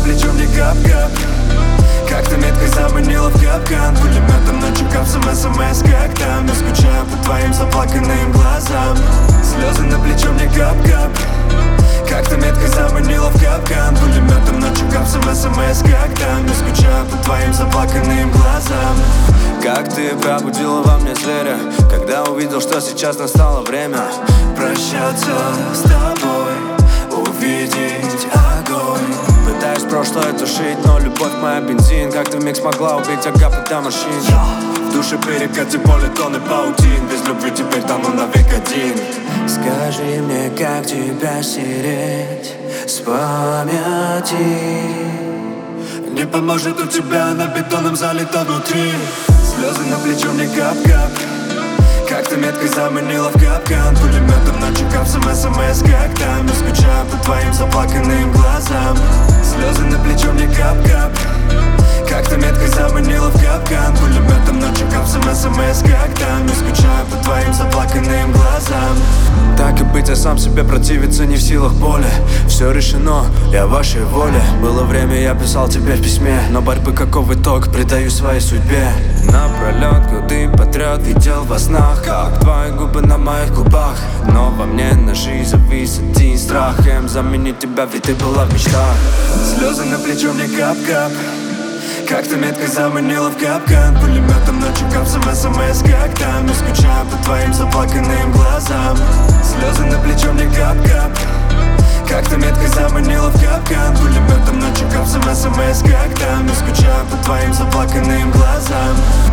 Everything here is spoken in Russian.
плечо мне кап-кап. Как ты метко заманила в капкан. Пулеметом ночью капсом СМС, как там. Я скучаю по твоим заплаканным глазам. Слезы на плечо мне кап-кап. Как ты метко заманила в капкан. Пулеметом ночью капсом СМС, как там. Я скучаю по твоим заплаканным глазам. Как ты пробудила во мне зверя, когда увидел, что сейчас настало время прощаться с тобой, увидеть огонь. Пытаюсь прошлое тушить, но любовь моя бензин. Как ты вмиг смогла убить агапы до машин? В душе перекати поле, тонны паутин. Без любви теперь тону навек один. Скажи мне, как тебя стереть с памяти? Не поможет, у тебя на бетоном залито внутри. Слезы на плечо мне кап-кап. Как ты метко заманила в капкан. Пулеметом ночью капсом СМС, как там. Я скучаю по твоим заплаканным глазам. Слезы на плечо мне кап-кап. Как ты метко заманила в капкан. Пулеметом ночью капсом СМС, как там. Я скучаю по твоим заплаканным глазам. Так и быть, я сам себе противиться не в силах боли. Все решено, я в вашей воле. Было время, я писал тебе в письме, но борьбы каков итог, предаю своей судьбе. Напролет, годы подряд видел во снах, как твои губы на моих губах. Но во мне на жизнь завис один страх. Кем заменить тебя, ведь ты была в мечтах. Слезы на плечо мне кап-кап. Как ты метко заманила в капкан. Пулеметом ночью капсом СМС, как там. Я скучаю по твоим заплаканным глазам. Слезы на плечо мне кап-кап. Как ты метко заманила в капкан. Пулеметом ночью капсом СМС, как там. Я скучаю по твоим заплаканным глазам.